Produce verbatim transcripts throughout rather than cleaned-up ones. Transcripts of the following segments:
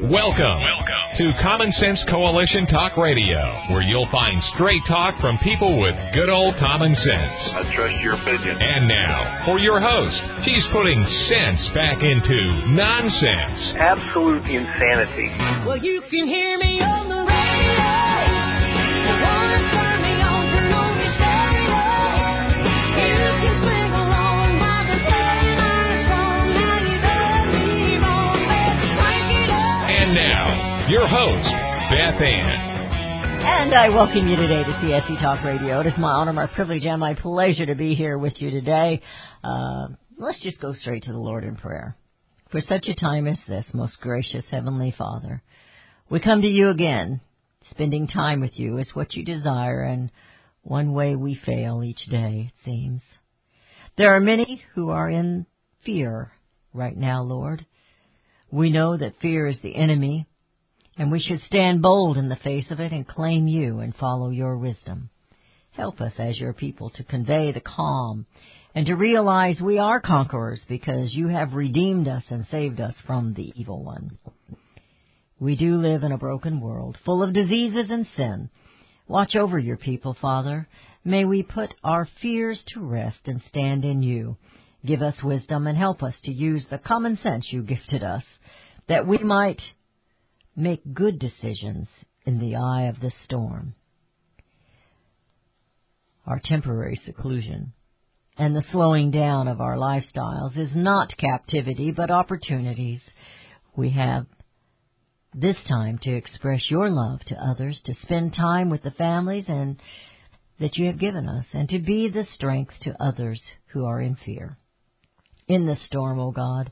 Welcome, Welcome to Common Sense Coalition Talk Radio, where you'll find straight talk from people with good old common sense. I trust your opinion. And now, for your host, he's putting sense back into nonsense. Absolute insanity. Well, you can hear me on the radio. You wanna turn me on to movie stereo. You can sing along while they're playing our song. Now you done me wrong, baby, crank it up. And now, your host, Beth Ann. And I welcome you today to C S C Talk Radio. It is my honor, my privilege, and my pleasure to be here with you today. Uh, let's just go straight to the Lord in prayer. For such a time as this, most gracious Heavenly Father, we come to you again. Spending time with you is what you desire, and one way we fail each day, it seems. There are many who are in fear right now, Lord. We know that fear is the enemy, and we should stand bold in the face of it and claim you and follow your wisdom. Help us as your people to convey the calm and to realize we are conquerors because you have redeemed us and saved us from the evil one. We do live in a broken world full of diseases and sin. Watch over your people, Father. May we put our fears to rest and stand in you. Give us wisdom and help us to use the common sense you gifted us, that we might make good decisions in the eye of the storm. Our temporary seclusion and the slowing down of our lifestyles is not captivity, but opportunities. We have this time to express your love to others, to spend time with the families and that you have given us, and to be the strength to others who are in fear. In the storm, O God,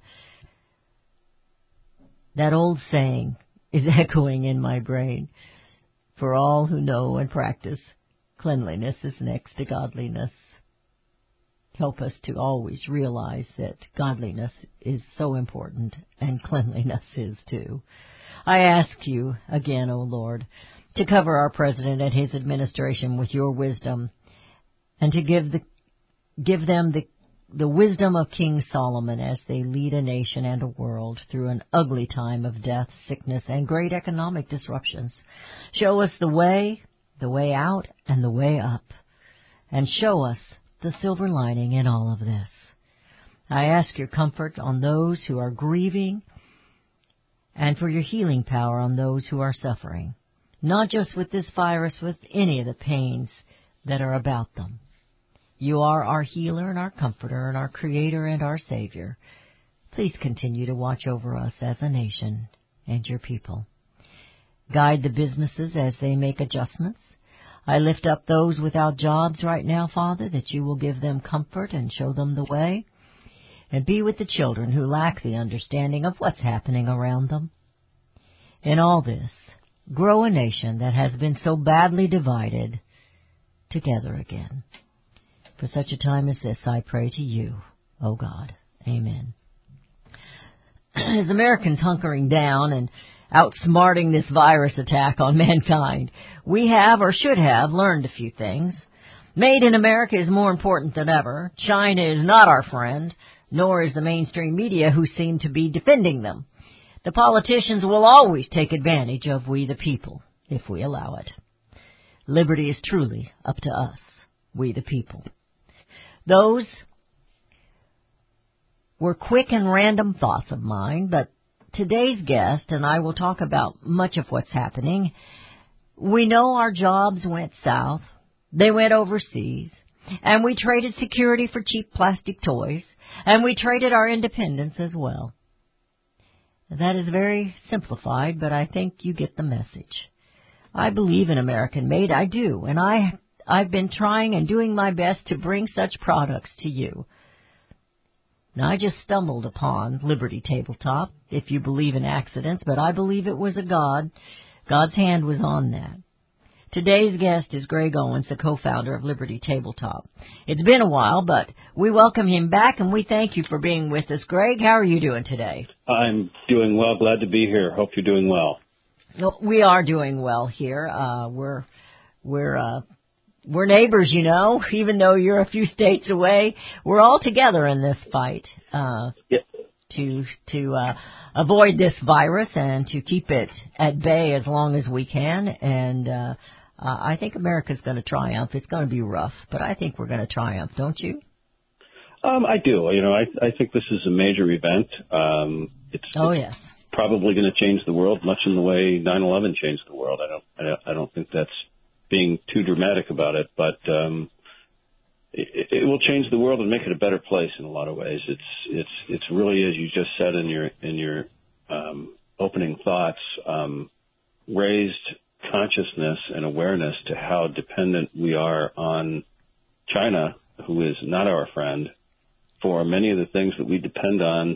that old saying is echoing in my brain. For all who know and practice, cleanliness is next to godliness. Help us to always realize that godliness is so important and cleanliness is too. I ask you again, O Lord, to cover our president and his administration with your wisdom and to give the give them the the wisdom of King Solomon as they lead a nation and a world through an ugly time of death, sickness, and great economic disruptions. Show us the way, the way out, and the way up, and show us the silver lining in all of this. I ask your comfort on those who are grieving and for your healing power on those who are suffering, not just with this virus, with any of the pains that are about them. You are our healer and our comforter and our creator and our savior. Please continue to watch over us as a nation and your people. Guide the businesses as they make adjustments. I lift up those without jobs right now, Father, that you will give them comfort and show them the way. And be with the children who lack the understanding of what's happening around them. In all this, grow a nation that has been so badly divided together again. For such a time as this, I pray to you, O God. Amen. As Americans hunkering down and outsmarting this virus attack on mankind, we have, or should have, learned a few things. Made in America is more important than ever. China is not our friend, nor is the mainstream media who seem to be defending them. The politicians will always take advantage of we the people, if we allow it. Liberty is truly up to us, we the people. Those were quick and random thoughts of mine, but today's guest and I will talk about much of what's happening. We know our jobs went south. They went overseas. And we traded security for cheap plastic toys. And we traded our independence as well. That is very simplified, but I think you get the message. I believe in American made. I do. And I I've been trying and doing my best to bring such products to you. Now, I just stumbled upon Liberty Tabletop, if you believe in accidents, but I believe it was a God. God's hand was on that. Today's guest is Greg Owens, the co-founder of Liberty Tabletop. It's been a while, but we welcome him back, and we thank you for being with us. Greg, how are you doing today? I'm doing well. Glad to be here. Hope you're doing well. Well, we are doing well here. Uh, we're we're uh, we're neighbors, you know. Even though you're a few states away, we're all together in this fight. Uh, yeah. to to uh, avoid this virus and to keep it at bay as long as we can. And uh, uh, I think America's going to triumph. It's going to be rough, but I think we're going to triumph, don't you? Um, I do. You know, I, I think this is a major event. Um, it's, oh, it's yes. probably going to change the world much in the way nine eleven changed the world. I don't, I don't, I don't think that's being too dramatic about it, but um, it, it will change the world and make it a better place in a lot of ways. It's, it's, it's really, as you just said in your, in your um, opening thoughts, um, raised consciousness and awareness to how dependent we are on China, who is not our friend, for many of the things that we depend on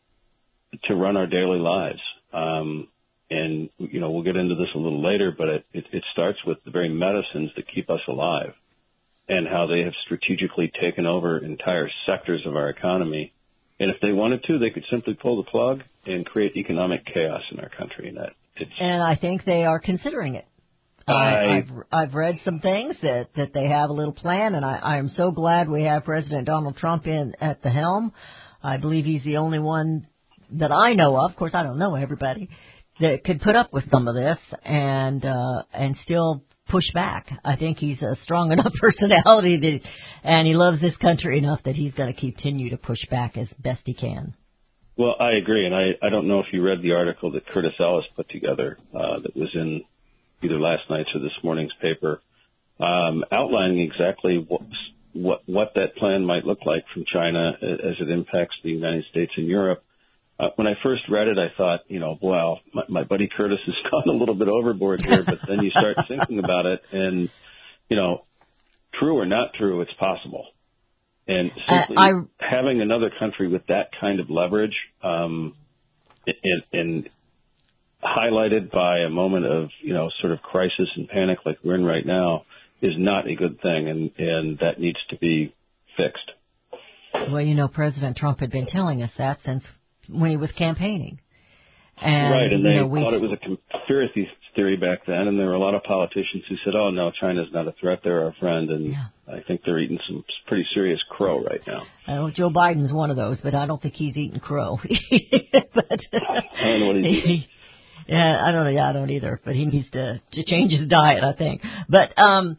to run our daily lives. Um, and, you know, we'll get into this a little later, but it, it, it starts with the very medicines that keep us alive and how they have strategically taken over entire sectors of our economy. And if they wanted to, they could simply pull the plug and create economic chaos in our country. And, that it's, and I think they are considering it. I, I, I've I've read some things that, that they have a little plan, and I, I am so glad we have President Donald Trump in at the helm. I believe he's the only one that I know of. Of course, I don't know everybody that could put up with some of this and uh, and still push back. I think he's a strong enough personality that, and he loves this country enough that he's going to continue to push back as best he can. Well, I agree, and I, I don't know if you read the article that Curtis Ellis put together uh, that was in either last night's or this morning's paper, um, outlining exactly what, what what that plan might look like from China as it impacts the United States and Europe. Uh, when I first read it, I thought, you know, wow, my, my buddy Curtis has gone a little bit overboard here. But then you start thinking about it, and, you know, true or not true, it's possible. And simply uh, I, having another country with that kind of leverage um, and, and highlighted by a moment of, you know, sort of crisis and panic like we're in right now is not a good thing, and, and that needs to be fixed. Well, you know, President Trump had been telling us that since when he was campaigning. And, right, and you they know, we, thought it was a conspiracy theory back then, and there were a lot of politicians who said, oh, no, China's not a threat, they're our friend, and yeah. I think they're eating some pretty serious crow right now. Uh, Joe Biden's one of those, but I don't think he's eating crow. but, I don't know what he's eating. Yeah, I don't know. Yeah, I don't either. But he needs to to change his diet, I think. But um,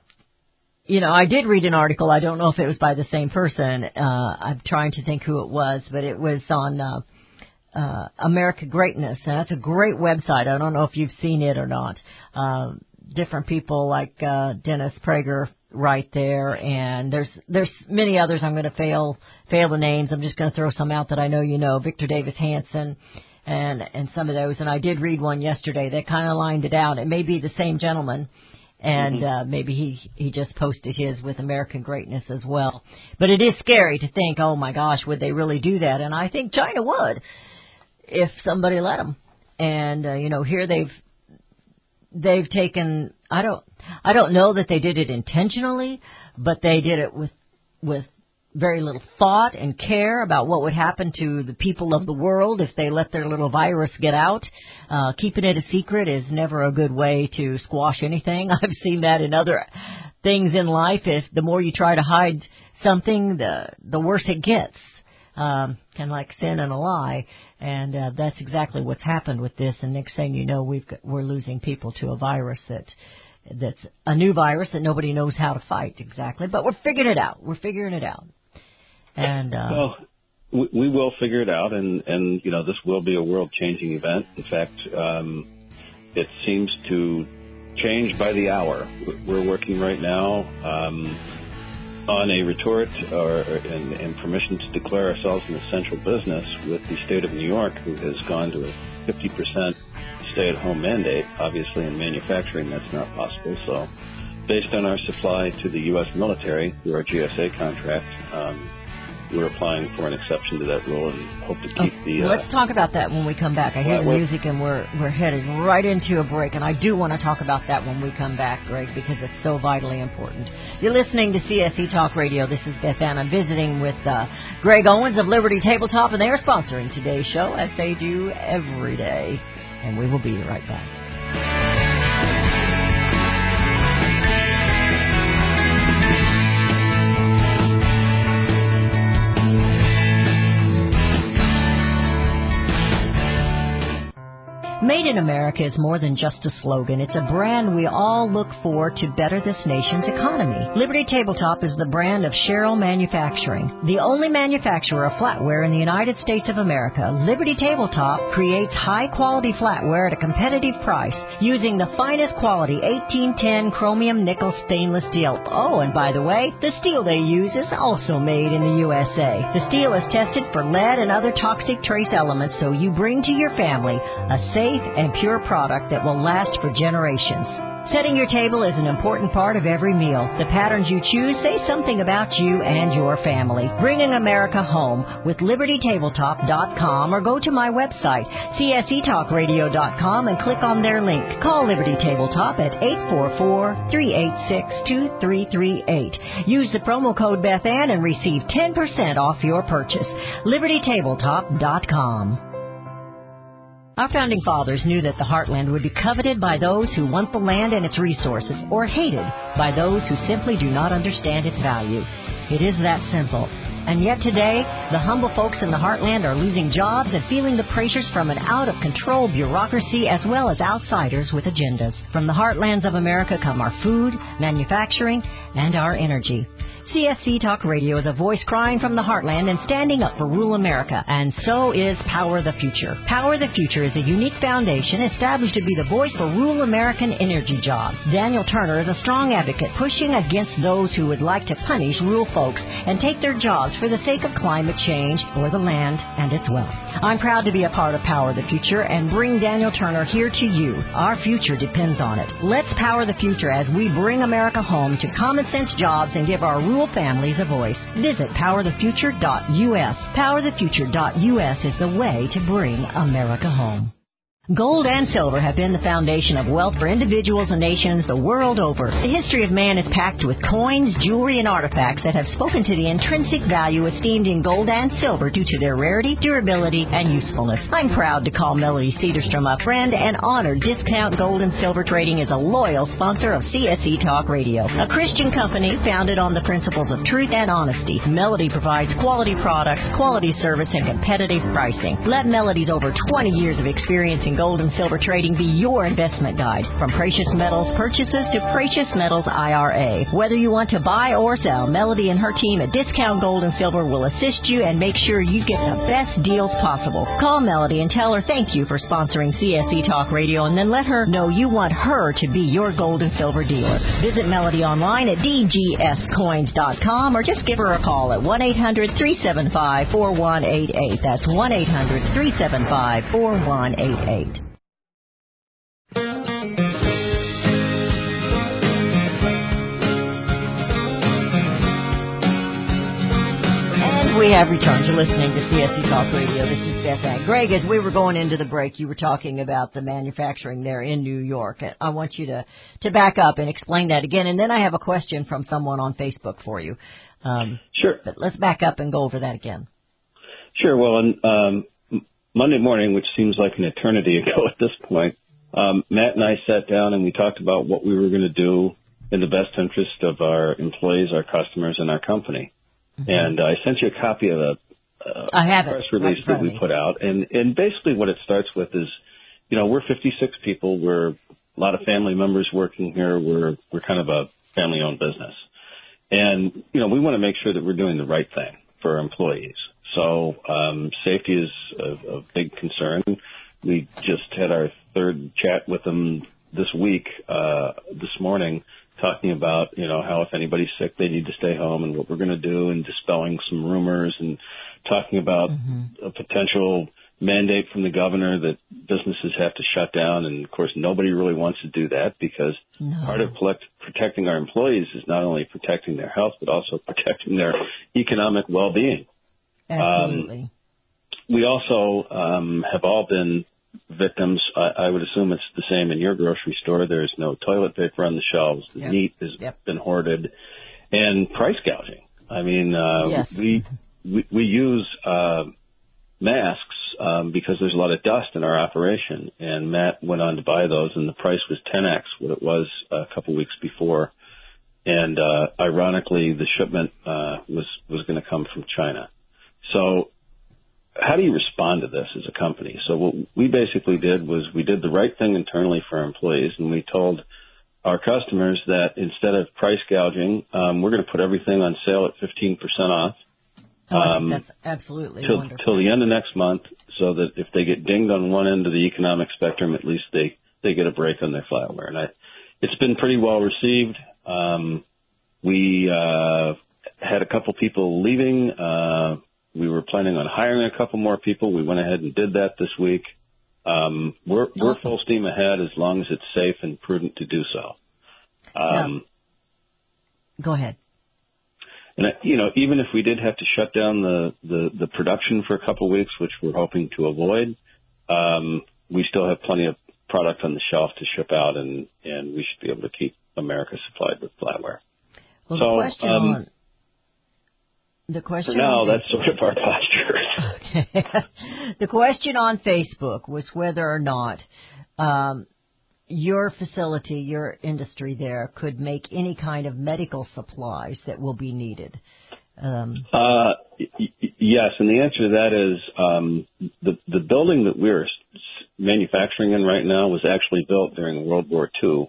you know, I did read an article. I don't know if it was by the same person. Uh, I'm trying to think who it was, but it was on uh, uh, America Greatness, and that's a great website. I don't know if you've seen it or not. Uh, different people like uh, Dennis Prager right there, and there's there's many others. I'm going to fail fail the names. I'm just going to throw some out that I know you know. Victor Davis Hanson. And and some of those, and I did read one yesterday that kind of lined it out. It may be the same gentleman, and mm-hmm. uh, maybe he he just posted his with American Greatness as well. But it is scary to think, oh my gosh, would they really do that? And I think China would, if somebody let them. And uh, you know, here they've they've taken. I don't I don't know that they did it intentionally, but they did it with with. very little thought and care about what would happen to the people of the world if they let their little virus get out. Uh, keeping it a secret is never a good way to squash anything. I've seen that in other things in life. If the more you try to hide something, the the worse it gets. Um, kind of like sin and a lie. And uh, that's exactly what's happened with this. And next thing you know, we've got, we're losing people to a virus that that's a new virus that nobody knows how to fight exactly. But we're figuring it out. We're figuring it out. And uh, well, we, we will figure it out, and, and you know this will be a world-changing event. In fact, um, it seems to change by the hour. We're working right now um, on a retort or, and, and permission to declare ourselves an essential business with the state of New York, who has gone to a fifty percent stay-at-home mandate. Obviously, in manufacturing, that's not possible. So, based on our supply to the U S military through our G S A contract. Um, We're applying for an exception to that rule and hope to keep oh, the... Uh, let's talk about that when we come back. I hear the music and we're we're headed right into a break, and I do want to talk about that when we come back, Greg, because it's so vitally important. You're listening to C S E Talk Radio. This is Beth Ann. I'm visiting with uh, Greg Owens of Liberty Tabletop, and they are sponsoring today's show, as they do every day. And we will be right back. Made in America is more than just a slogan. It's a brand we all look for to better this nation's economy. Liberty Tabletop is the brand of Sherrill Manufacturing, the only manufacturer of flatware in the United States of America. Liberty Tabletop creates high-quality flatware at a competitive price using the finest quality eighteen ten chromium nickel stainless steel. Oh, and by the way, the steel they use is also made in the U S A. The steel is tested for lead and other toxic trace elements, so you bring to your family a safe and pure product that will last for generations. Setting your table is an important part of every meal. The patterns you choose say something about you and your family. Bringing America home with Liberty Tabletop dot com, or go to my website, C S E Talk Radio dot com, and click on their link. Call Liberty Tabletop at eight four four, three eight six, two three three eight. Use the promo code Beth Ann and receive ten percent off your purchase. Liberty Tabletop dot com. Our founding fathers knew that the heartland would be coveted by those who want the land and its resources, or hated by those who simply do not understand its value. It is that simple. And yet today, the humble folks in the heartland are losing jobs and feeling the pressures from an out-of-control bureaucracy as well as outsiders with agendas. From the heartlands of America come our food, manufacturing, and our energy. C S C Talk Radio is a voice crying from the heartland and standing up for rural America, and so is Power the Future. Power the Future is a unique foundation established to be the voice for rural American energy jobs. Daniel Turner is a strong advocate pushing against those who would like to punish rural folks and take their jobs for the sake of climate change or the land and its wealth. I'm proud to be a part of Power the Future and bring Daniel Turner here to you. Our future depends on it. Let's power the future as we bring America home to common sense jobs and give our rural families a voice. Visit power the future dot U S. power the future dot U S is the way to bring America home. Gold and silver have been the foundation of wealth for individuals and nations the world over. The history of man is packed with coins, jewelry, and artifacts that have spoken to the intrinsic value esteemed in gold and silver due to their rarity, durability, and usefulness. I'm proud to call Melody Cedarstrom a friend and honor Discount Gold and Silver Trading is a loyal sponsor of C S E Talk Radio, a Christian company founded on the principles of truth and honesty. Melody provides quality products, quality service, and competitive pricing. Let Melody's over twenty years of experience in gold and silver trading be your investment guide. From precious metals purchases to precious metals I R A. Whether you want to buy or sell, Melody and her team at Discount Gold and Silver will assist you and make sure you get the best deals possible. Call Melody and tell her thank you for sponsoring C S E Talk Radio, and then let her know you want her to be your gold and silver dealer. Visit Melody online at D G S coins dot com or just give her a call at one eight hundred, three seven five, four one eight eight. That's one eight hundred, three seven five, four one eight eight. And we have returned to listening to C S C Talk Radio. This is Beth Ann. Greg, as we were going into the break, you were talking about the manufacturing there in New York. I want you to, to back up and explain that again, and then I have a question from someone on Facebook for you. Um, sure. But let's back up and go over that again. Sure. Well, on um, Monday morning, which seems like an eternity ago at this point, um, Matt and I sat down and we talked about what we were going to do in the best interest of our employees, our customers, and our company. Mm-hmm. And I sent you a copy of a, a I have press it. release that we put out. And, and basically what it starts with is, you know, we're fifty-six people. We're a lot of family members working here. We're, we're kind of a family-owned business. And, you know, we want to make sure that we're doing the right thing for our employees. So um, safety is a, a big concern. We just had our third chat with them this week, uh, this morning, talking about, you know, how if anybody's sick, they need to stay home and what we're going to do, and dispelling some rumors, and talking about mm-hmm. a potential mandate from the governor that businesses have to shut down. And, of course, nobody really wants to do that, because no. part of protecting our employees is not only protecting their health, but also protecting their economic well-being. Absolutely. Um, we also um, have all been victims. I, I would assume it's the same in your grocery store. There's no toilet paper on the shelves. The yep. meat has yep. been hoarded, and price gouging. I mean, uh, yes. we, we we use uh, masks um, because there's a lot of dust in our operation. And Matt went on to buy those, and the price was ten x what it was a couple weeks before. And uh, ironically, the shipment uh, was was going to come from China. So how do you respond to this as a company? So what we basically did was we did the right thing internally for our employees, and we told our customers that instead of price gouging, um, we're going to put everything on sale at fifteen percent off. Oh, I um, think that's absolutely till, wonderful. till the end of next month, so that if they get dinged on one end of the economic spectrum, at least they, they get a break on their flatware. And I, it's been pretty well received. Um, we uh, had a couple people leaving. Uh, we were planning on hiring a couple more people. We went ahead and did that this week. Um, we're, awesome. we're full steam ahead as long as it's safe and prudent to do so. Um, yeah. Go ahead. And, you know, even if we did have to shut down the, the, the production for a couple of weeks, which we're hoping to avoid, um, we still have plenty of product on the shelf to ship out, and, and we should be able to keep America supplied with flatware. Well, so, the question um, on the question for now, on that's Facebook, sort of our posture. Okay. The question on Facebook was whether or not um, your facility, your industry there, could make any kind of medical supplies that will be needed. Um, uh, y- y- yes, and the answer to that is um, the the building that we're s- manufacturing in right now was actually built during World War Two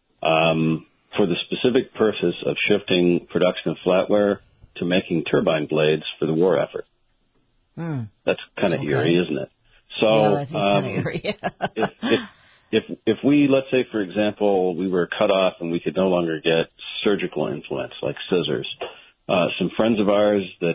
um, for the specific purpose of shifting production of flatware to making turbine blades for the war effort. hmm. That's kind of Okay. eerie, isn't it? So, Yeah, that's um, kind of eerie. if, if if if we, let's say, for example, we were cut off and we could no longer get surgical implements like scissors, uh, some friends of ours that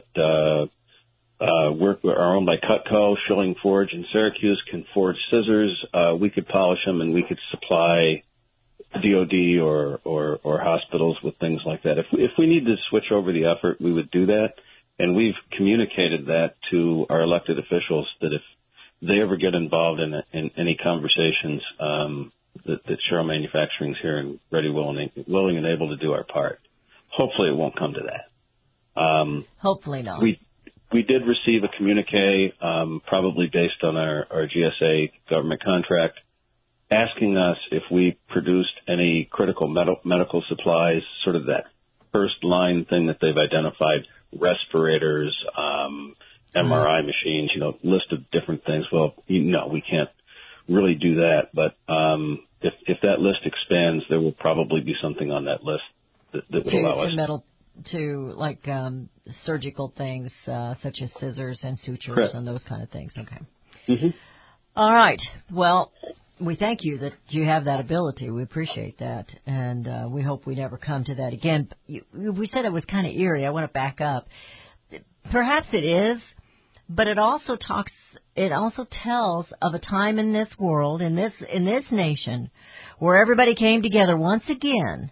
uh, uh, work are owned by Cutco, Schilling Forge in Syracuse, can forge scissors. Uh, we could polish them and we could supply D O D or, or, or hospitals with things like that. If we, if we need to switch over the effort, we would do that. And we've communicated that to our elected officials that if they ever get involved in, in any conversations, um, that, that Sherrill Manufacturing is here and ready, willing, willing and able to do our part. Hopefully it won't come to that. Um, Hopefully not. we, we did receive a communique, um, probably based on our, our G S A government contract, asking us if we produced any critical med- medical supplies, sort of that first line thing that they've identified, respirators, um, M R I machines, you know, list of different things. Well, you know, we can't really do that, but um, if, if that list expands, there will probably be something on that list that, that would to, allow to us. metal, to like um, surgical things uh, such as scissors and sutures Correct. and those kind of things. Okay. Mm-hmm. All right. Well, we thank you that you have that ability. We appreciate that, and uh, we hope we never come to that again. You, we said it was kind of eerie. I want to back up. Perhaps it is, but it also talks. It also tells of a time in this world, in this in this nation, where everybody came together once again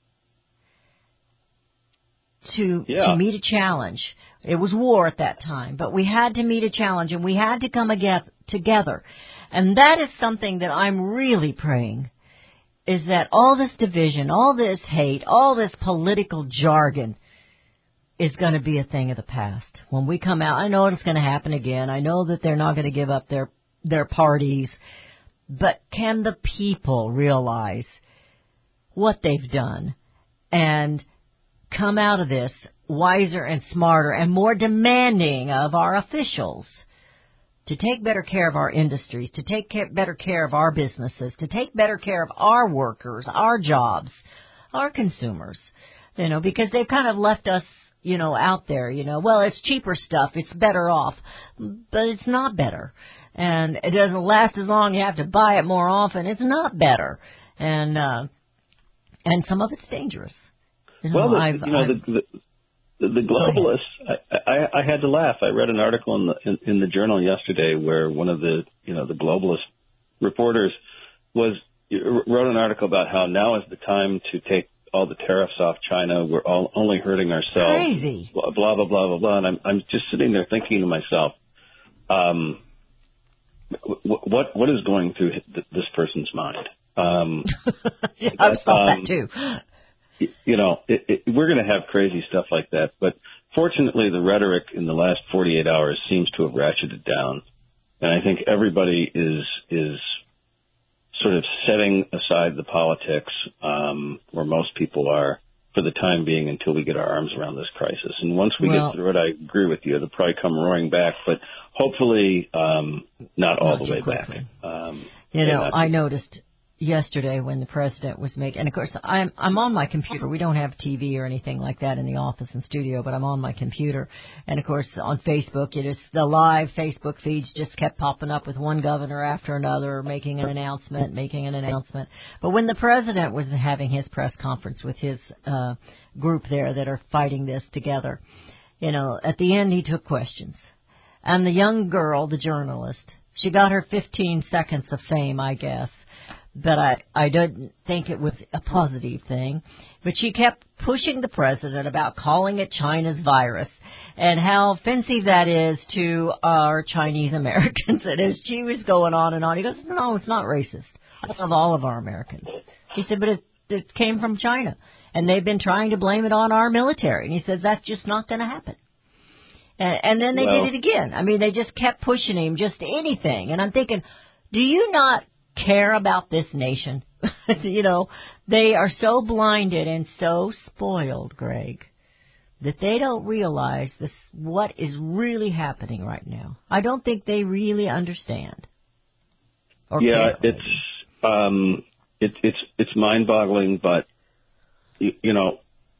to Yeah. to meet a challenge. It was war at that time, but we had to meet a challenge, and we had to come again together. And that is something that I'm really praying, is that all this division, all this hate, all this political jargon is going to be a thing of the past. When we come out, I know it's going to happen again. I know that they're not going to give up their their parties. But can the people realize what they've done and come out of this wiser and smarter and more demanding of our officials to take better care of our industries, to take care, better care of our businesses, to take better care of our workers, our jobs, our consumers, you know, because they've kind of left us, you know, out there, you know, well, it's cheaper stuff, it's better off, but it's not better. And it doesn't last as long, you have to buy it more often, it's not better. And, uh, and some of it's dangerous. You know, Well, the, I've, you know, I've, the, the, the globalists, I, I, I had to laugh. I read an article in the, in, in the journal yesterday where one of the, you know, the globalist reporters was, wrote an article about how now is the time to take all the tariffs off China. We're all only hurting ourselves. Crazy. Blah, blah, blah, blah, blah, blah. And I'm, I'm just sitting there thinking to myself, um, what, what is going through this person's mind? Um, yeah, I saw um, that too. You know, it, it, we're going to have crazy stuff like that. But fortunately, the rhetoric in the last forty-eight hours seems to have ratcheted down. And I think everybody is is sort of setting aside the politics, um, or most people are, for the time being until we get our arms around this crisis. And once we Well, get through it, I agree with you. It'll probably come roaring back, but hopefully um, not all Not the too way quickly. back. Um, You and know, that's- I noticed yesterday when the president was making, and of course I'm I'm on my computer. We don't have T V or anything like that in the office and studio, but I'm on my computer. And of course on Facebook, it is the live Facebook feeds just kept popping up with one governor after another making an announcement, making an announcement. But when the president was having his press conference with his uh, group there that are fighting this together, you know, at the end he took questions. And the young girl, the journalist, she got her fifteen seconds of fame, I guess. But I, I didn't think it was a positive thing. But she kept pushing the president about calling it China's virus and how offensive that is to our Chinese Americans. And as she was going on and on, he goes, no, it's not racist. I love all of our Americans. He said, but it, it came from China. And they've been trying to blame it on our military. And he says, that's just not going to happen. And, and then they Well- did it again. I mean, they just kept pushing him, just anything. And I'm thinking, do you not care about this nation? You know, they are so blinded and so spoiled, Greg, that they don't realize this what is really happening right now. I don't think they really understand. Or yeah, care, it's um, it, it's it's mind-boggling, but you, you know,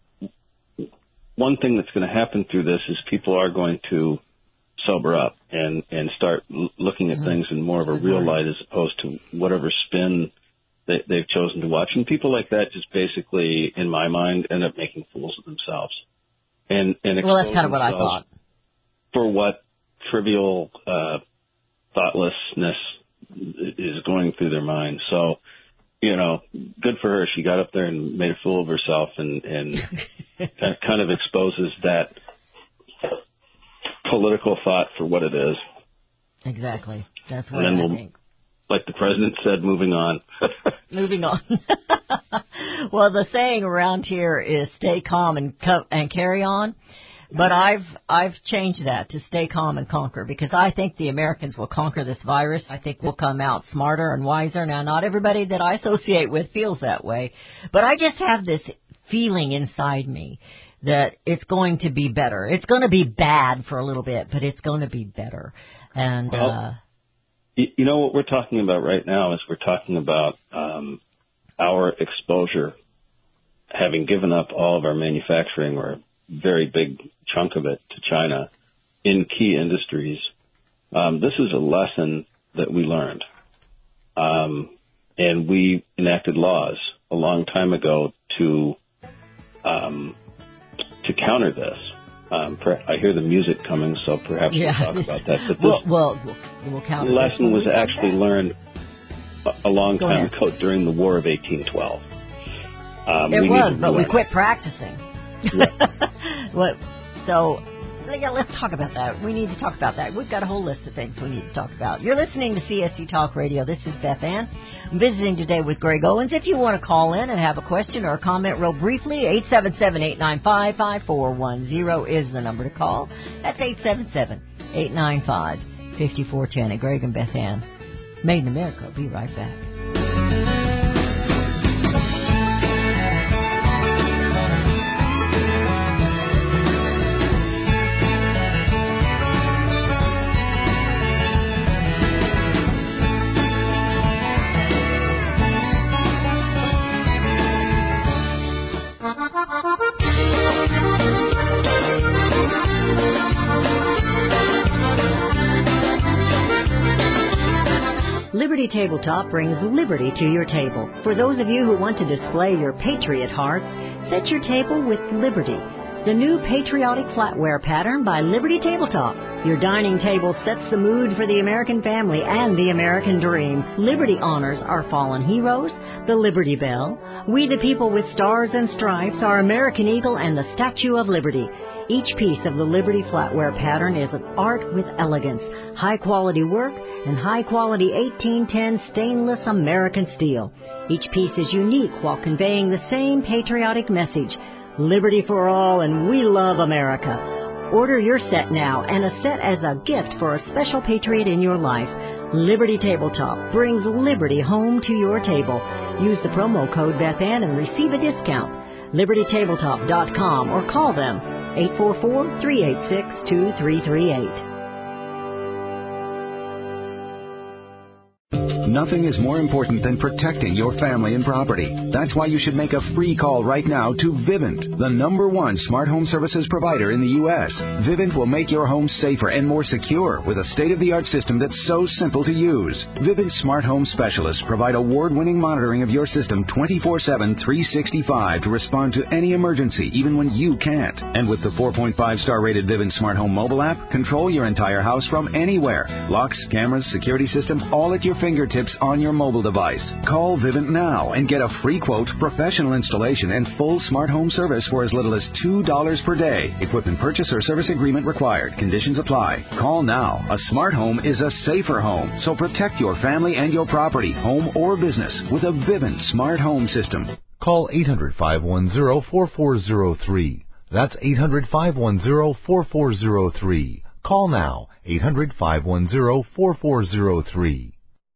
one thing that's going to happen through this is people are going to sober up and, and start l- looking at mm-hmm. things in more of a real light as opposed to whatever spin they, they've chosen to watch. And people like that just basically, in my mind, end up making fools of themselves. And, and well, that's kind of what I thought. For what trivial uh, thoughtlessness is going through their mind. So, you know, good for her. She got up there and made a fool of herself and, and kind of exposes that political thought for what it is. Exactly. That's what I we'll, think. Like the president said, moving on. Moving on. Well, the saying around here is stay calm and co- and carry on. But I've I've changed that to stay calm and conquer, because I think the Americans will conquer this virus. I think we'll come out smarter and wiser. Now, not everybody that I associate with feels that way, but I just have this feeling inside me that it's going to be better. It's going to be bad for a little bit, but it's going to be better. And well, uh, you know what we're talking about right now is we're talking about um, our exposure, having given up all of our manufacturing or a very big chunk of it to China in key industries. Um, this is a lesson that we learned. Um, and we enacted laws a long time ago to um, to counter this. Um, per, I hear the music coming, so perhaps yeah. we'll talk about that. But this well, well, we'll, we'll counter lesson was we'll actually learned a, a long Go time ahead. ago during the War of eighteen twelve. Um, it we was, but we learn. quit practicing. Yeah. What? So, yeah, let's talk about that. We need to talk about that. We've got a whole list of things we need to talk about. You're listening to C S C Talk Radio. This is Beth Ann. I'm visiting today with Greg Owens. If you want to call in and have a question or a comment real briefly, eight seven seven, eight nine five, five four one zero is the number to call. That's eight seven seven, eight nine five, five four one zero. Greg and Beth Ann. Made in America. I'll be right back. Liberty Tabletop brings liberty to your table. For those of you who want to display your patriot heart, set your table with Liberty, the new patriotic flatware pattern by Liberty Tabletop. Your dining table sets the mood for the American family and the American dream. Liberty honors our fallen heroes, the Liberty Bell, We the People with Stars and Stripes, our American Eagle, and the Statue of Liberty. Each piece of the Liberty flatware pattern is an art with elegance, high-quality work, and high-quality eighteen ten stainless American steel. Each piece is unique while conveying the same patriotic message, liberty for all and we love America. Order your set now and a set as a gift for a special patriot in your life. Liberty Tabletop brings liberty home to your table. Use the promo code Beth Ann and receive a discount. liberty tabletop dot com, or call them eight four four, three eight six, two three three eight. Nothing is more important than protecting your family and property. That's why you should make a free call right now to Vivint, the number one smart home services provider in the U S Vivint will make your home safer and more secure with a state-of-the-art system that's so simple to use. Vivint smart home specialists provide award-winning monitoring of your system twenty-four seven, three sixty-five to respond to any emergency, even when you can't. And with the four point five star rated Vivint smart home mobile app, control your entire house from anywhere. Locks, cameras, security system, all at your fingertips on your mobile device. Call Vivint now and get a free quote, professional installation, and full smart home service for as little as two dollars per day. Equipment purchase or service agreement required. Conditions apply. Call now. A smart home is a safer home, so protect your family and your property, home or business, with a Vivint smart home system. Call eight hundred, five one zero, four four zero three. That's eight hundred, five one zero, four four zero three. Call now. eight hundred, five one zero, four four zero three.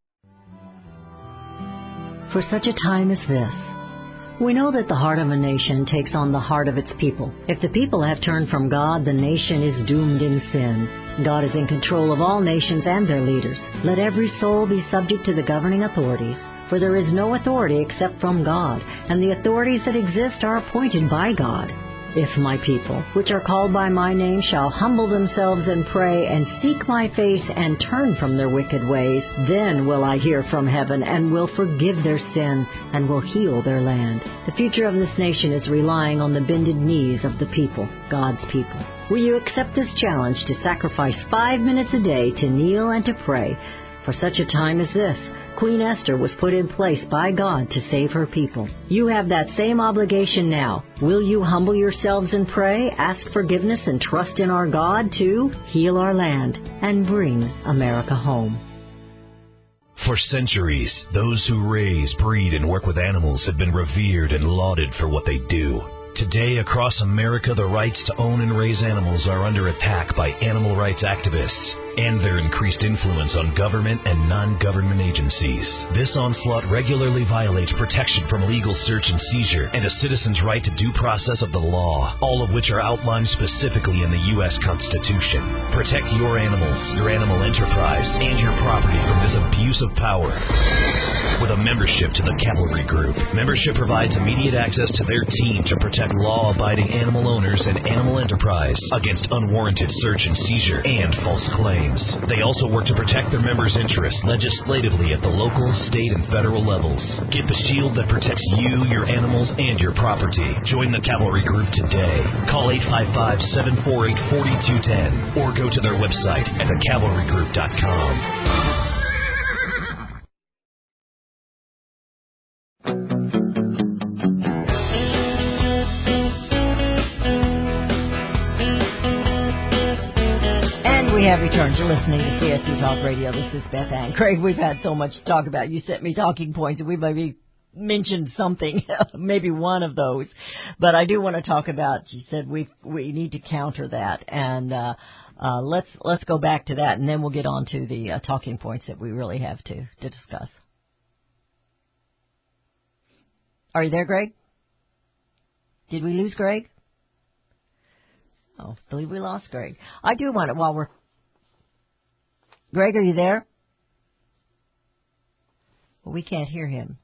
For such a time as this, we know that the heart of a nation takes on the heart of its people. If the people have turned from God, the nation is doomed in sin. God is in control of all nations and their leaders. Let every soul be subject to the governing authorities, for there is no authority except from God, and the authorities that exist are appointed by God. If my people, which are called by my name, shall humble themselves and pray and seek my face and turn from their wicked ways, then will I hear from heaven and will forgive their sin and will heal their land. The future of this nation is relying on the bended knees of the people, God's people. Will you accept this challenge to sacrifice five minutes a day to kneel and to pray? For such a time as this, Queen Esther was put in place by God to save her people. You have that same obligation now. Will you humble yourselves and pray, ask forgiveness, and trust in our God to heal our land and bring America home? For centuries, those who raise, breed, and work with animals have been revered and lauded for what they do. Today, across America, the rights to own and raise animals are under attack by animal rights activists and their increased influence on government and non-government agencies. This onslaught regularly violates protection from legal search and seizure and a citizen's right to due process of the law, all of which are outlined specifically in the U S Constitution. Protect your animals, your animal enterprise, and your property from this abuse of power. With a membership to the Cavalry Group, membership provides immediate access to their team to protect law-abiding animal owners and animal enterprise against unwarranted search and seizure and false claims. They also work to protect their members' interests legislatively at the local, state, and federal levels. Get the shield that protects you, your animals, and your property. Join the Cavalry Group today. Call eight five five, seven four eight, four two one zero or go to their website at the cavalry group dot com. We have returned. You're listening to C S C Talk Radio. This is Beth Ann. Craig, we've had so much to talk about. You sent me talking points, and we maybe mentioned something, maybe one of those. But I do want to talk about, you said we we need to counter that. And uh, uh, let's let's go back to that, and then we'll get on to the uh, talking points that we really have to, to discuss. Are you there, Greg? Did we lose Greg? Oh, I believe we lost Greg. I do want to, while we're... Greg, are you there? Well, we can't hear him.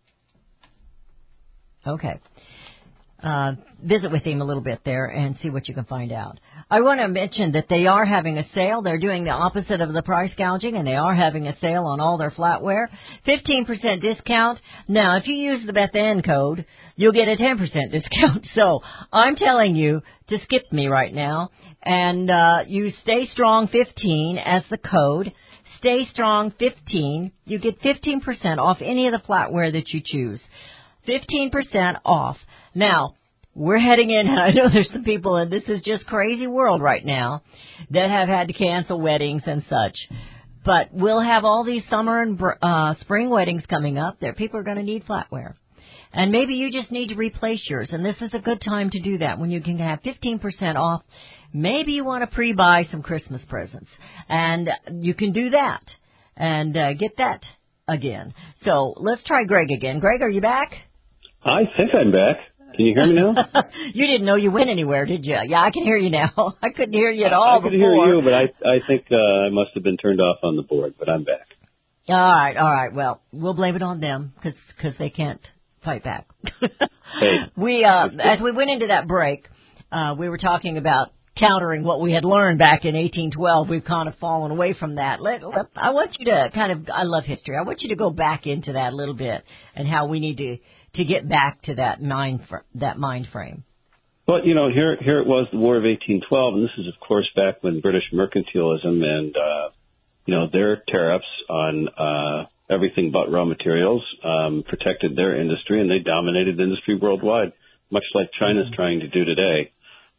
Okay. Uh, visit with him a little bit there and see what you can find out. I want to mention that they are having a sale. They're doing the opposite of the price gouging, and they are having a sale on all their flatware. fifteen percent discount. Now, if you use the Beth Ann code, you'll get a ten percent discount. So I'm telling you to skip me right now and uh, use Stay Strong fifteen as the code. Stay Strong fifteen. You get fifteen percent off any of the flatware that you choose. fifteen percent off. Now, we're heading in, and I know there's some people, and this is just crazy world right now, that have had to cancel weddings and such. But we'll have all these summer and uh, spring weddings coming up. There, people are going to need flatware. And maybe you just need to replace yours, and this is a good time to do that when you can have fifteen percent off. Maybe you want to pre-buy some Christmas presents, and you can do that and uh, get that again. So let's try Greg again. Greg, are you back? I think I'm back. Can you hear me now? You didn't know you went anywhere, did you? Yeah, I can hear you now. I couldn't hear you at all I could before. hear you, but I I think uh, I must have been turned off on the board, but I'm back. All right, all right. Well, we'll blame it on them because they can't fight back. Hey. We, uh, as we went into that break, uh, we were talking about countering what we had learned back in eighteen twelve. We've kind of fallen away from that. Let, let, I want you to kind of, I love history. I want you to go back into that a little bit and how we need to, to get back to that mind, fr- that mind frame. Well, you know, here here it was, the War of eighteen twelve, and this is, of course, back when British mercantilism and, uh, you know, their tariffs on uh, everything but raw materials um, protected their industry, and they dominated industry worldwide, much like China's mm-hmm. trying to do today.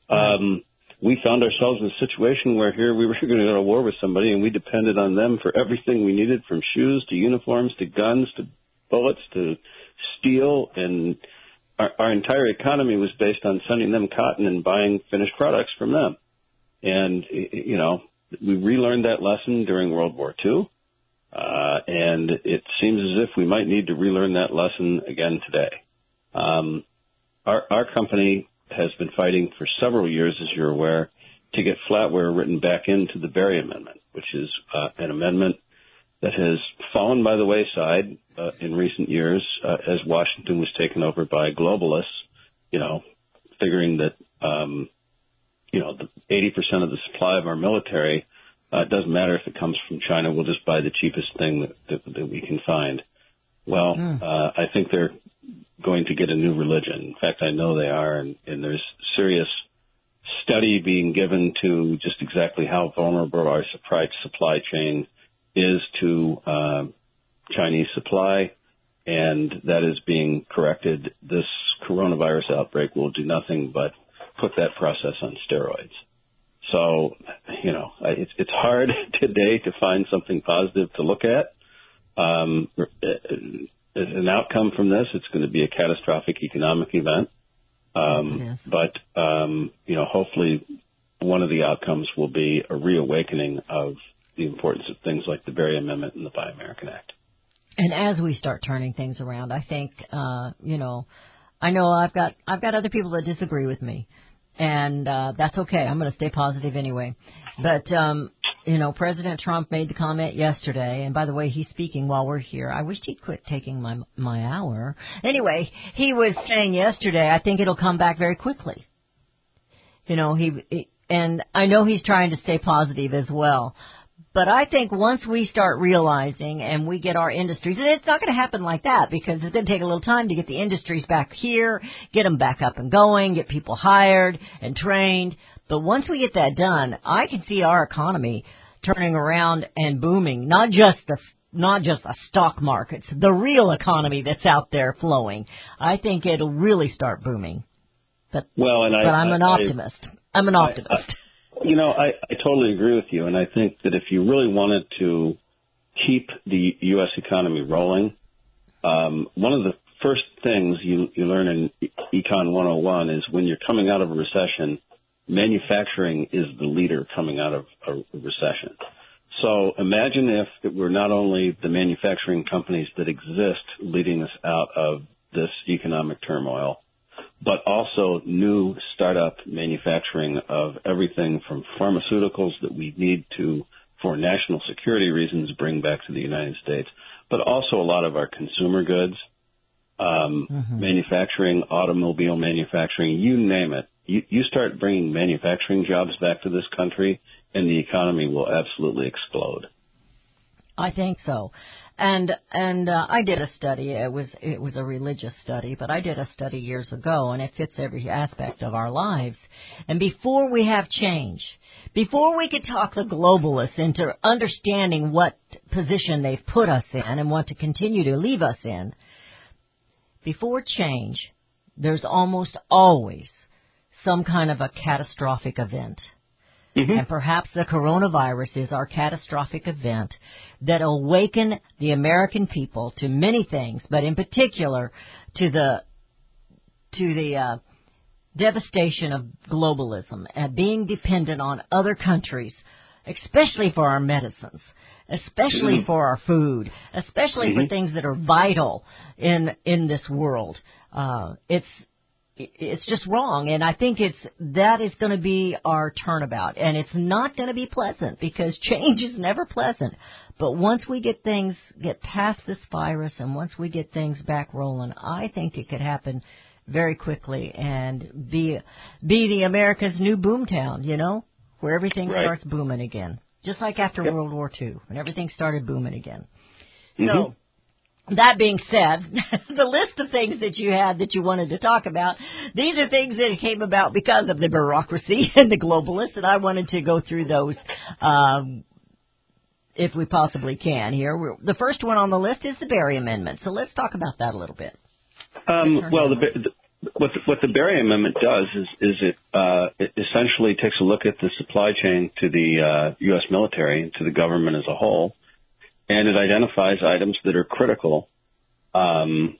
Um, we found ourselves in a situation where here we were going to go to war with somebody, and we depended on them for everything we needed, from shoes to uniforms to guns to bullets to steel, and our, our entire economy was based on sending them cotton and buying finished products from them. And, you know, we relearned that lesson during World War Two, uh, and it seems as if we might need to relearn that lesson again today. Um, our, our company has been fighting for several years, as you're aware, to get flatware written back into the Berry Amendment, which is uh, an amendment that has fallen by the wayside uh, in recent years uh, as Washington was taken over by globalists, you know, figuring that, um, you know, the eighty percent of the supply of our military uh, doesn't matter if it comes from China. We'll just buy the cheapest thing that, that, that we can find. Well, mm. uh, I think they're going to get a new religion. In fact, I know they are, and, and there's serious study being given to just exactly how vulnerable our supply, supply chain is to uh, Chinese supply, and that is being corrected. This coronavirus outbreak will do nothing but put that process on steroids. So, you know, it's, it's hard today to find something positive to look at. Um, an outcome from this, it's going to be a catastrophic economic event. Um, but, um, you know, hopefully one of the outcomes will be a reawakening of the importance of things like the Berry Amendment and the Buy American Act. And as we start turning things around, I think, uh, you know, I know I've got, I've got other people that disagree with me, and, uh, that's okay. I'm going to stay positive anyway. But, um, you know, President Trump made the comment yesterday, and by the way, he's speaking while we're here. I wish he'd quit taking my my hour. Anyway, he was saying yesterday, I think it'll come back very quickly. You know, he, he and I know he's trying to stay positive as well. But I think once we start realizing and we get our industries, and it's not going to happen like that because it's going to take a little time to get the industries back here, get them back up and going, get people hired and trained. But once we get that done, I can see our economy turning around and booming, not just the not just the stock markets, the real economy that's out there flowing. I think it'll really start booming. But, well, and I, but I'm an I, optimist. I, I'm an optimist. I, I, you know, I, I totally agree with you, and I think that if you really wanted to keep the U S economy rolling, um, one of the first things you, you learn in Econ one oh one is when you're coming out of a recession, manufacturing is the leader coming out of a recession. So imagine if it were not only the manufacturing companies that exist leading us out of this economic turmoil, but also new startup manufacturing of everything from pharmaceuticals that we need to, for national security reasons, bring back to the United States, but also a lot of our consumer goods, um, mm-hmm. manufacturing, automobile manufacturing, you name it. You, you start bringing manufacturing jobs back to this country, and the economy will absolutely explode. I think so, and and uh, I did a study. It was it was a religious study, but I did a study years ago, and it fits every aspect of our lives. And before we have change, before we could talk the globalists into understanding what position they've put us in and want to continue to leave us in, before change, there's almost always some kind of a catastrophic event. Mm-hmm. And perhaps the coronavirus is our catastrophic event that awaken the American people to many things, but in particular to the to the uh, devastation of globalism and being dependent on other countries, especially for our medicines, especially mm-hmm. for our food, especially mm-hmm. for things that are vital in in this world. Uh, it's it's just wrong. And I think it's that is going to be our turnabout. And it's not going to be pleasant because change is never pleasant. But once we get things, get past this virus and once we get things back rolling, I think it could happen very quickly and be be the America's new boomtown, you know, where everything right. starts booming again. Just like after yep. World War Two, when everything started booming again. Mm-hmm. So, that being said, the list of things that you had that you wanted to talk about, these are things that came about because of the bureaucracy and the globalists, and I wanted to go through those um, if we possibly can here. We're, the first one on the list is the Berry Amendment, so let's talk about that a little bit. Um, well, the, the, what, the, what the Berry Amendment does is, is it, uh, it essentially takes a look at the supply chain to the uh, U S military and to the government as a whole, and it identifies items that are critical um,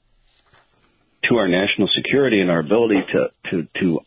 to our national security and our ability to to, to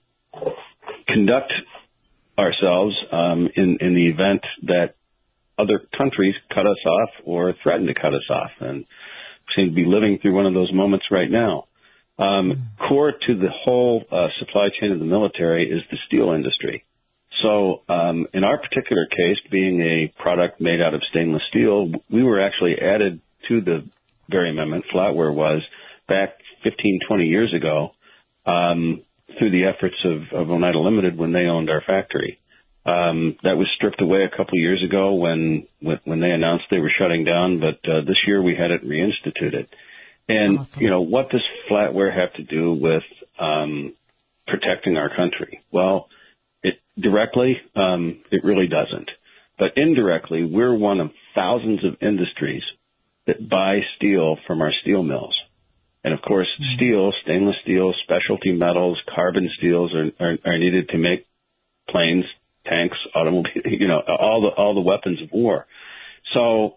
conduct ourselves um, in, in the event that other countries cut us off or threaten to cut us off. And we seem to be living through one of those moments right now. Um, core to the whole uh, supply chain of the military is the steel industry. So um, in our particular case, being a product made out of stainless steel, we were actually added to the Berry Amendment, Flatware was, back fifteen, twenty years ago um, through the efforts of, of Oneida Limited when they owned our factory. Um, that was stripped away a couple of years ago when, when they announced they were shutting down, but uh, this year we had it reinstituted. And, awesome. you know, what does Flatware have to do with um, protecting our country? Well, It directly, um, it really doesn't. But indirectly, we're one of thousands of industries that buy steel from our steel mills. And of course, mm-hmm. steel, stainless steel, specialty metals, carbon steels are, are, are needed to make planes, tanks, automobiles, you know, all the all the weapons of war. So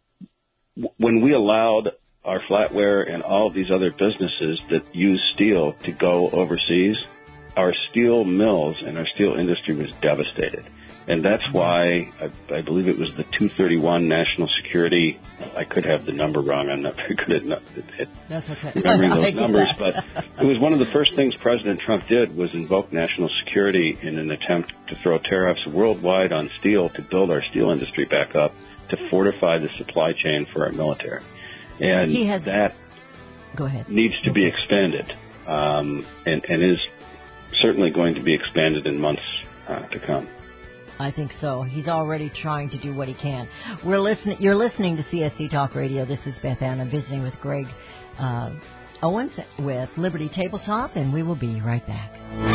w- when we allowed our Flatware and all of these other businesses that use steel to go overseas, our steel mills and our steel industry was devastated. And that's why I, I believe it was the two thirty-one National Security. I could have the number wrong. I'm not very good at, at, that's okay. remembering those numbers. But it was one of the first things President Trump did was invoke national security in an attempt to throw tariffs worldwide on steel to build our steel industry back up, to fortify the supply chain for our military. And he has, that go ahead. needs to be expanded um, and, and is certainly going to be expanded in months uh, to come. I think so. He's already trying to do what he can. We're listening. You're listening to C S C Talk Radio. This is Beth Ann. I'm visiting with Greg uh, Owens with Liberty Tabletop, and we will be right back.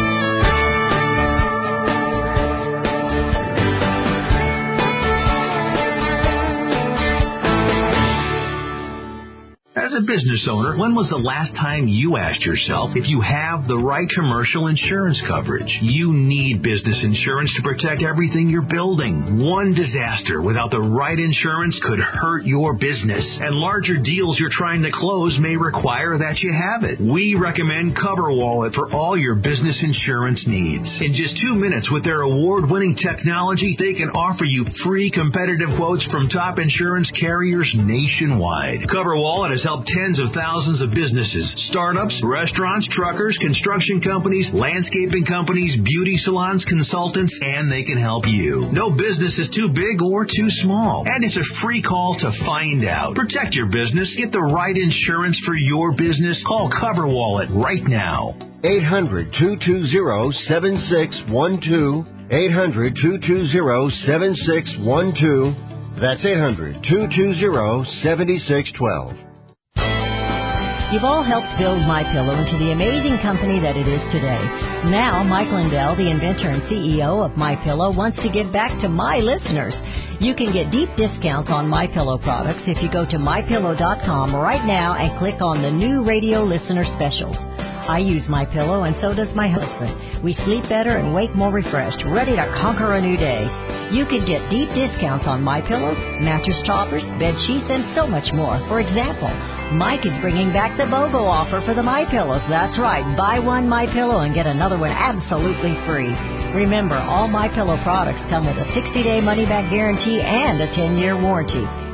As a business owner, when was the last time you asked yourself if you have the right commercial insurance coverage? You need business insurance to protect everything you're building. One disaster without the right insurance could hurt your business, and larger deals you're trying to close may require that you have it. We recommend CoverWallet for all your business insurance needs. In just two minutes with their award-winning technology, they can offer you free competitive quotes from top insurance carriers nationwide. CoverWallet has helped tens of thousands of businesses, startups, restaurants, truckers, construction companies, landscaping companies, beauty salons, consultants, and they can help you. No business is too big or too small, and it's a free call to find out. Protect your business. Get the right insurance for your business. Call CoverWallet right now. eight hundred, two two zero, seven six one two. eight hundred, two two zero, seven six one two. That's eight hundred, two two zero, seven six one two. You've all helped build MyPillow into the amazing company that it is today. Now, Mike Lindell, the inventor and C E O of MyPillow, wants to give back to my listeners. You can get deep discounts on MyPillow products if you go to my pillow dot com right now and click on the new radio listener specials. I use MyPillow, and so does my husband. We sleep better and wake more refreshed, ready to conquer a new day. You can get deep discounts on MyPillows, mattress toppers, bed sheets, and so much more. For example, Mike is bringing back the BOGO offer for the MyPillows. That's right. Buy one MyPillow and get another one absolutely free. Remember, all MyPillow products come with a sixty-day money-back guarantee and a ten-year warranty.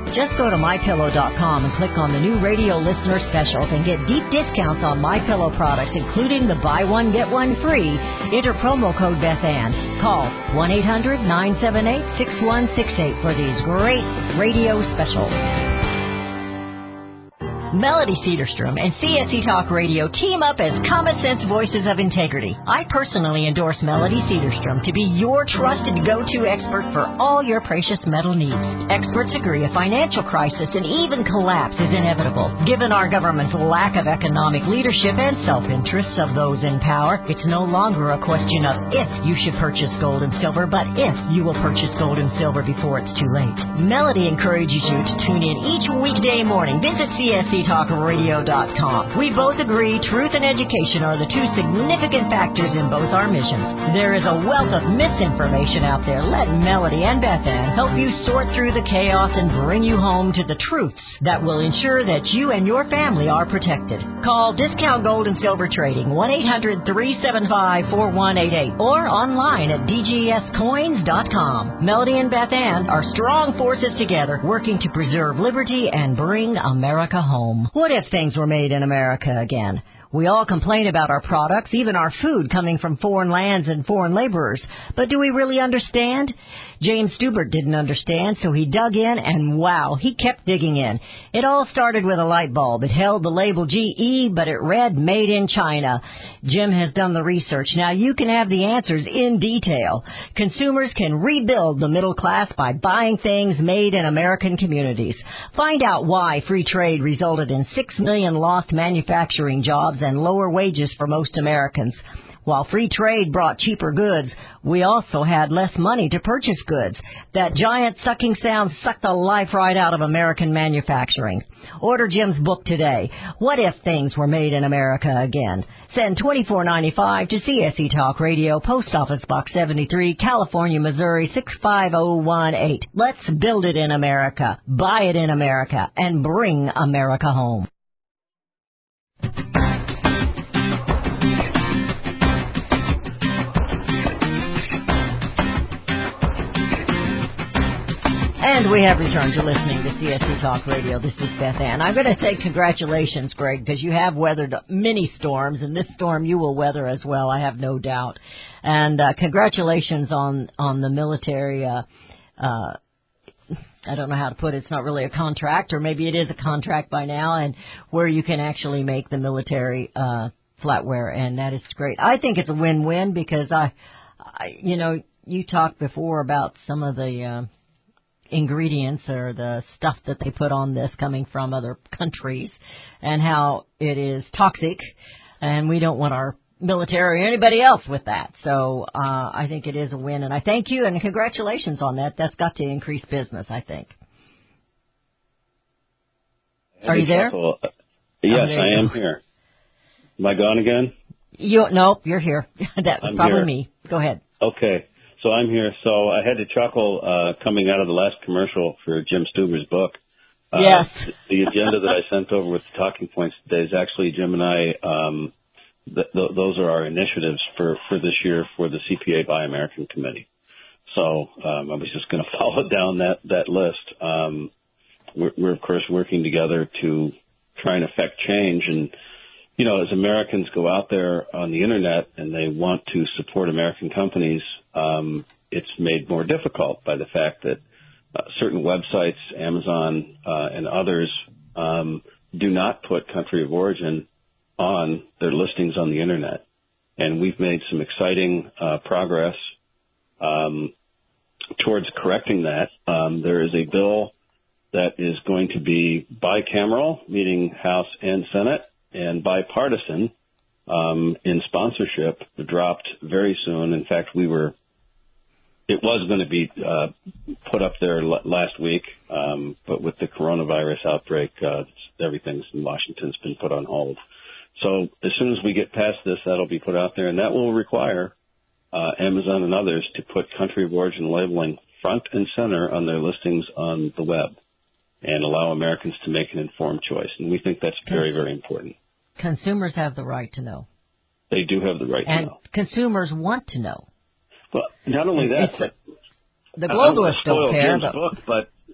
Just go to my pillow dot com and click on the new radio listener specials and get deep discounts on MyPillow products, including the buy one, get one free. Enter promo code BethAnn. Call one eight hundred nine seven eight six one six eight for these great radio specials. Melody Cedarstrom and C S E Talk Radio team up as Common Sense Voices of Integrity. I personally endorse Melody Cedarstrom to be your trusted go-to expert for all your precious metal needs. Experts agree a financial crisis and even collapse is inevitable. Given our government's lack of economic leadership and self-interests of those in power, it's no longer a question of if you should purchase gold and silver, but if you will purchase gold and silver before it's too late. Melody encourages you to tune in each weekday morning. Visit C S E talk radio dot com. We both agree truth and education are the two significant factors in both our missions. There is a wealth of misinformation out there. Let Melody and BethAnn help you sort through the chaos and bring you home to the truths that will ensure that you and your family are protected. Call Discount Gold and Silver Trading, one eight hundred three seven five four one eight eight, or online at d g s coins dot com. Melody and BethAnn are strong forces together, working to preserve liberty and bring America home. What if things were made in America again? We all complain about our products, even our food, coming from foreign lands and foreign laborers. But do we really understand? James Stubert didn't understand, so he dug in, and wow, he kept digging in. It all started with a light bulb. It held the label G E, but it read Made in China. Jim has done the research. Now you can have the answers in detail. Consumers can rebuild the middle class by buying things made in American communities. Find out why free trade resulted in six million lost manufacturing jobs and lower wages for most Americans. While free trade brought cheaper goods, we also had less money to purchase goods. That giant sucking sound sucked the life right out of American manufacturing. Order Jim's book today, What If Things Were Made in America Again? Send twenty-four ninety-five to C S E Talk Radio, Post Office Box seventy-three, California, Missouri six five zero one eight. Let's build it in America, buy it in America, and bring America home. And we have returned to listening to C S C Talk Radio. This is Beth Ann. I'm going to say congratulations, Greg, because you have weathered many storms, and this storm you will weather as well, I have no doubt. And uh, congratulations on, on the military, uh, uh, I don't know how to put it, it's not really a contract, or maybe it is a contract by now, and where you can actually make the military uh, flatware, and that is great. I think it's a win-win because, I, I you know, you talked before about some of the Uh, ingredients or the stuff that they put on this coming from other countries and how it is toxic, and we don't want our military or anybody else with that. So uh, I think it is a win, and I thank you and congratulations on that. That's got to increase business, I think. Are you there? Uh, yes, oh, I am go. here. Am I gone again? You no, you're here. That was I'm probably here. me. Go ahead. Okay. So I'm here. So I had to chuckle uh, coming out of the last commercial for Jim Stuber's book. Uh, Yes. The agenda that I sent over with the talking points today is actually Jim and I. Um, th- th- those are our initiatives for, for this year for the C P A Buy American Committee. So um, I was just going to follow down that that list. Um, we're, we're of course working together to try and affect change. And you know, as Americans go out there on the internet and they want to support American companies, um, it's made more difficult by the fact that uh, certain websites, Amazon uh, and others, um, do not put country of origin on their listings on the internet. And we've made some exciting uh, progress um, towards correcting that. Um, there is a bill that is going to be bicameral, meaning House and Senate, and bipartisan um, in sponsorship, dropped very soon. In fact, we were, it was going to be uh, put up there l- last week, um, but with the coronavirus outbreak, uh, everything in Washington's been put on hold. So as soon as we get past this, that'll be put out there, and that will require uh, Amazon and others to put country of origin labeling front and center on their listings on the web and allow Americans to make an informed choice. And we think that's very, very important. Consumers have the right to know. They do have the right and to know. And consumers want to know. Well, not only that, it's but a, the I don't globalists spoil don't care. Jim's But, book, but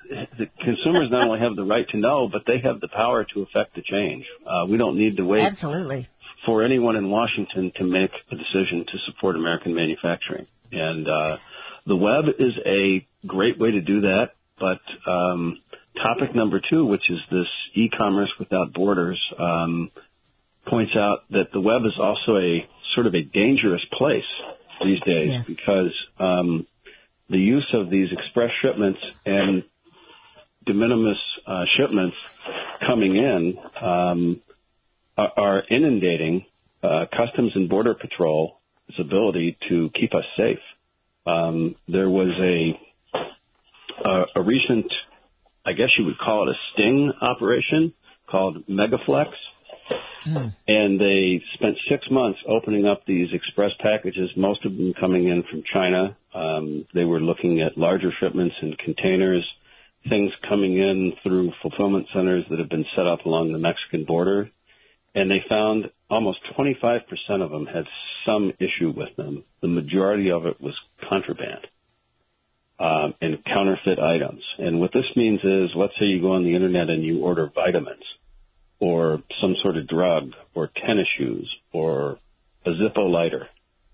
the consumers not only have the right to know, but they have the power to affect the change. Uh, we don't need to wait Absolutely. for anyone in Washington to make a decision to support American manufacturing. And uh, the web is a great way to do that. But um, topic number two, which is this e-commerce without borders, um, points out that the web is also a sort of a dangerous place these days Yes. because um, the use of these express shipments and de minimis uh, shipments coming in um, are, are inundating uh, Customs and Border Patrol's ability to keep us safe. Um, there was a Uh, a recent, I guess you would call it a sting operation called Megaflex. Mm. And they spent six months opening up these express packages, most of them coming in from China. Um, they were looking at larger shipments in containers, things coming in through fulfillment centers that have been set up along the Mexican border. And they found almost twenty-five percent of them had some issue with them. The majority of it was contraband. Um, and counterfeit items. And what this means is, let's say you go on the internet and you order vitamins or some sort of drug or tennis shoes or a Zippo lighter,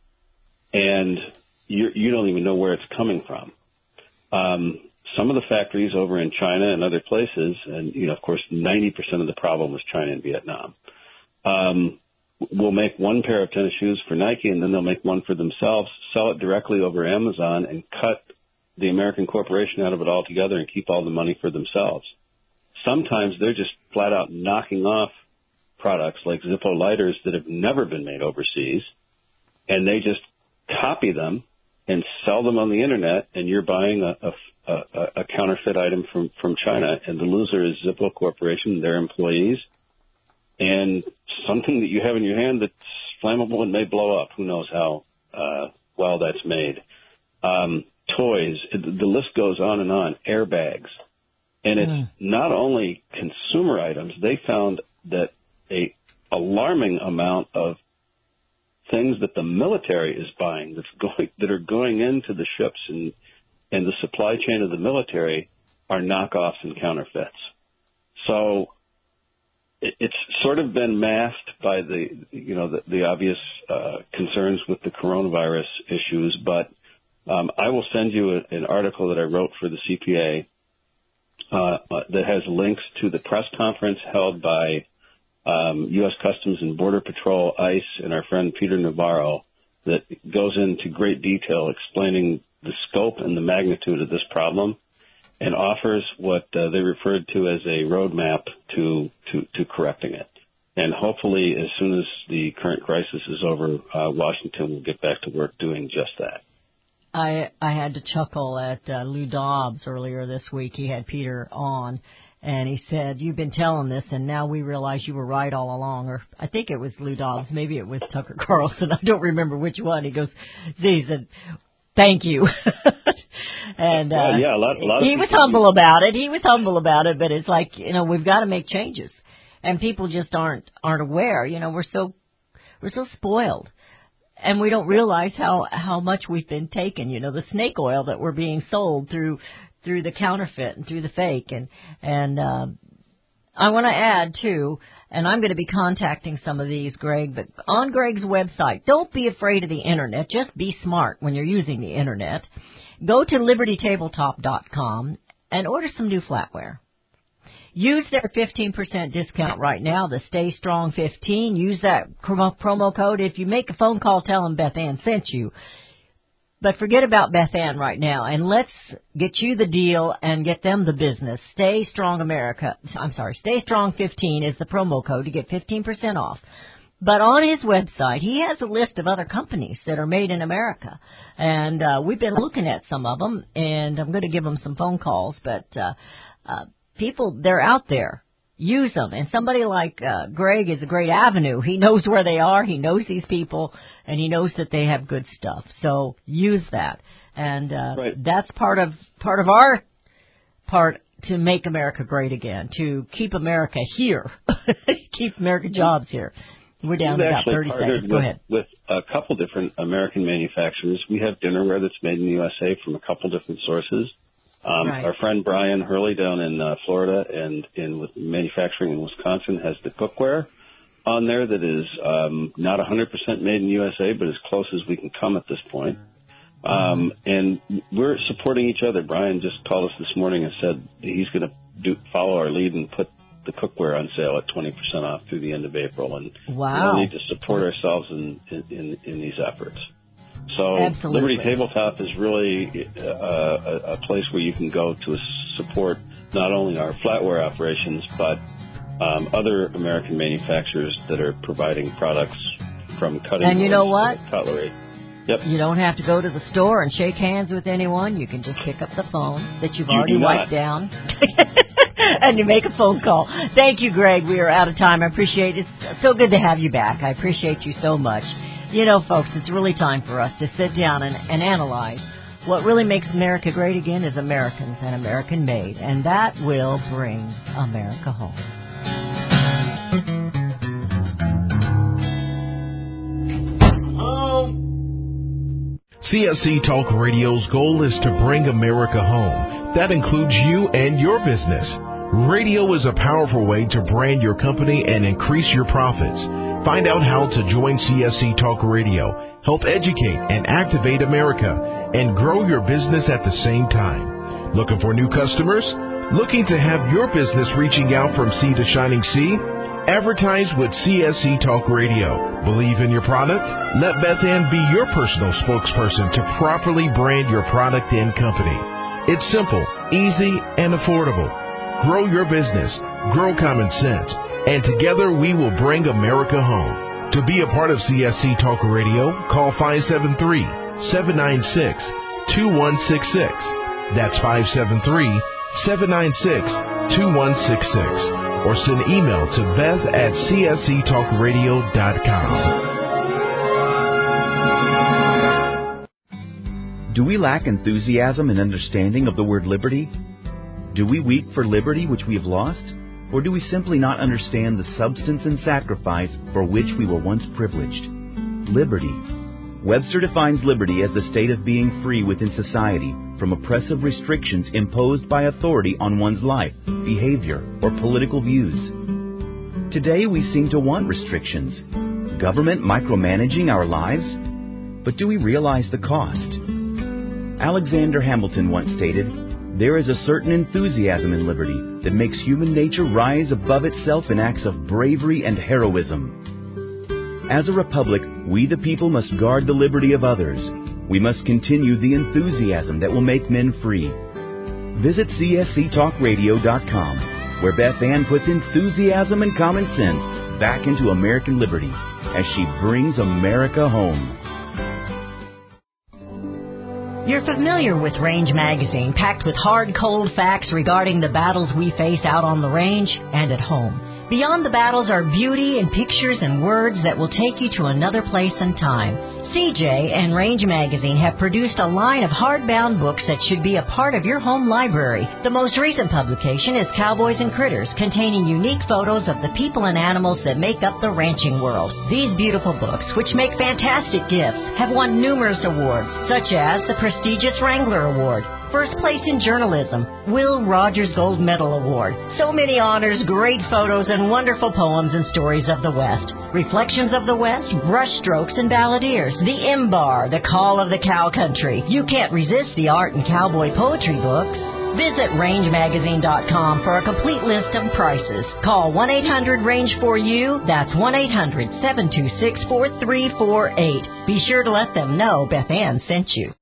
and you, you don't even know where it's coming from. Um, some of the factories over in China and other places, and, you know, of course, ninety percent of the problem was China and Vietnam, um, will make one pair of tennis shoes for Nike, and then they'll make one for themselves, sell it directly over Amazon, and cut the American corporation out of it altogether and keep all the money for themselves. Sometimes they're just flat out knocking off products like Zippo lighters that have never been made overseas, and they just copy them and sell them on the internet, and you're buying a, a, a, a counterfeit item from, from China, and the loser is Zippo Corporation, their employees, and something that you have in your hand that's flammable and may blow up. Who knows how uh, well that's made. Um, toys, the list goes on and on, airbags. And it's mm. not only consumer items. They found that a alarming amount of things that the military is buying that's going, that are going into the ships and, and the supply chain of the military are knockoffs and counterfeits. So it, it's sort of been masked by the, you know, the, the obvious uh, concerns with the coronavirus issues, but Um, I will send you a, an article that I wrote for the C P A uh, uh, that has links to the press conference held by um, U S Customs and Border Patrol, ICE, and our friend Peter Navarro that goes into great detail explaining the scope and the magnitude of this problem and offers what uh, they referred to as a roadmap to, to, to correcting it. And hopefully, as soon as the current crisis is over, uh, Washington will get back to work doing just that. I I had to chuckle at uh, Lou Dobbs earlier this week. He had Peter on, and he said, "You've been telling this, and now we realize you were right all along." Or I think it was Lou Dobbs. Maybe it was Tucker Carlson. I don't remember which one. He goes, he said, "Thank you." and uh, well, yeah, a lot, a lot he of was humble about it. He was humble about it, but it's like, you know, we've got to make changes, and people just aren't aren't aware. You know, we're so we're so spoiled. And we don't realize how, how much we've been taken, you know, the snake oil that we're being sold through through the counterfeit and through the fake. And, and uh, I want to add, too, and I'm going to be contacting some of these, Greg, but on Greg's website, don't be afraid of the Internet. Just be smart when you're using the Internet. Go to liberty tabletop dot com and order some new flatware. Use their fifteen percent discount right now, the Stay Strong fifteen. Use that promo code. If you make a phone call, tell them Beth Ann sent you. But forget about Beth Ann right now, and let's get you the deal and get them the business. Stay Strong America. I'm sorry, Stay Strong fifteen is the promo code to get fifteen percent off. But on his website, he has a list of other companies that are made in America. And uh, we've been looking at some of them, and I'm going to give them some phone calls. But uh, uh, people, they're out there. Use them. And somebody like uh, Greg is a great avenue. He knows where they are. He knows these people, and he knows that they have good stuff. So use that. And uh, right. that's part of part of our part to make America great again, to keep America here, keep American jobs here. We're down to about thirty seconds. Go with, ahead. With a couple different American manufacturers. We have dinnerware that's made in the U S A from a couple different sources. Um, Right. Our friend Brian Hurley down in uh, Florida and in with manufacturing in Wisconsin has the cookware on there that is um, not one hundred percent made in U S A, but as close as we can come at this point. Um, and we're supporting each other. Brian just called us this morning and said he's going to do follow our lead and put the cookware on sale at twenty percent off through the end of April. And Wow. we all need to support ourselves in, in, in, in these efforts. So Absolutely. Liberty Tabletop is really uh, a, a place where you can go to support not only our flatware operations, but um, other American manufacturers that are providing products from cutting And you know boards what? to cutlery. Yep. You don't have to go to the store and shake hands with anyone. You can just pick up the phone that you've You already do not. wiped down. And you make a phone call. Thank you, Greg. We are out of time. I appreciate it. It's so good to have you back. I appreciate you so much. You know, folks, it's really time for us to sit down and, and analyze. What really makes America great again is Americans and American made. And that will bring America home. C S C Talk Radio's goal is to bring America home. That includes you and your business. Radio is a powerful way to brand your company and increase your profits. Find out how to join C S C Talk Radio, help educate and activate America, and grow your business at the same time. Looking for new customers? Looking to have your business reaching out from sea to shining sea? Advertise with C S C Talk Radio. Believe in your product? Let Beth Ann be your personal spokesperson to properly brand your product and company. It's simple, easy, and affordable. Grow your business, grow common sense, and together we will bring America home. To be a part of C S C Talk Radio, call five seven three, seven nine six, two one six six. That's five seven three, seven nine six, two one six six. Or send email to beth at c s c talk radio dot com. Do we lack enthusiasm and understanding of the word liberty? Do we weep for liberty which we have lost? Or do we simply not understand the substance and sacrifice for which we were once privileged? Liberty. Webster defines liberty as the state of being free within society from oppressive restrictions imposed by authority on one's life, behavior, or political views. Today we seem to want restrictions. Government micromanaging our lives? But do we realize the cost? Alexander Hamilton once stated, "There is a certain enthusiasm in liberty that makes human nature rise above itself in acts of bravery and heroism." As a republic, we the people must guard the liberty of others. We must continue the enthusiasm that will make men free. Visit c s c talk radio dot com, where Beth Ann puts enthusiasm and common sense back into American liberty as she brings America home. You're familiar with Range Magazine, packed with hard, cold facts regarding the battles we face out on the range and at home. Beyond the battles are beauty and pictures and words that will take you to another place and time. C J and Range Magazine have produced a line of hardbound books that should be a part of your home library. The most recent publication is Cowboys and Critters, containing unique photos of the people and animals that make up the ranching world. These beautiful books, which make fantastic gifts, have won numerous awards, such as the prestigious Wrangler Award, First Place in Journalism, Will Rogers Gold Medal Award. So many honors, great photos, and wonderful poems and stories of the West. Reflections of the West, Brushstrokes and Balladeers, The M-Bar, The Call of the Cow Country. You can't resist the art and cowboy poetry books. Visit range magazine dot com for a complete list of prices. Call one eight hundred range four U. That's one eight hundred seven two six four three four eight. Be sure to let them know Beth Ann sent you.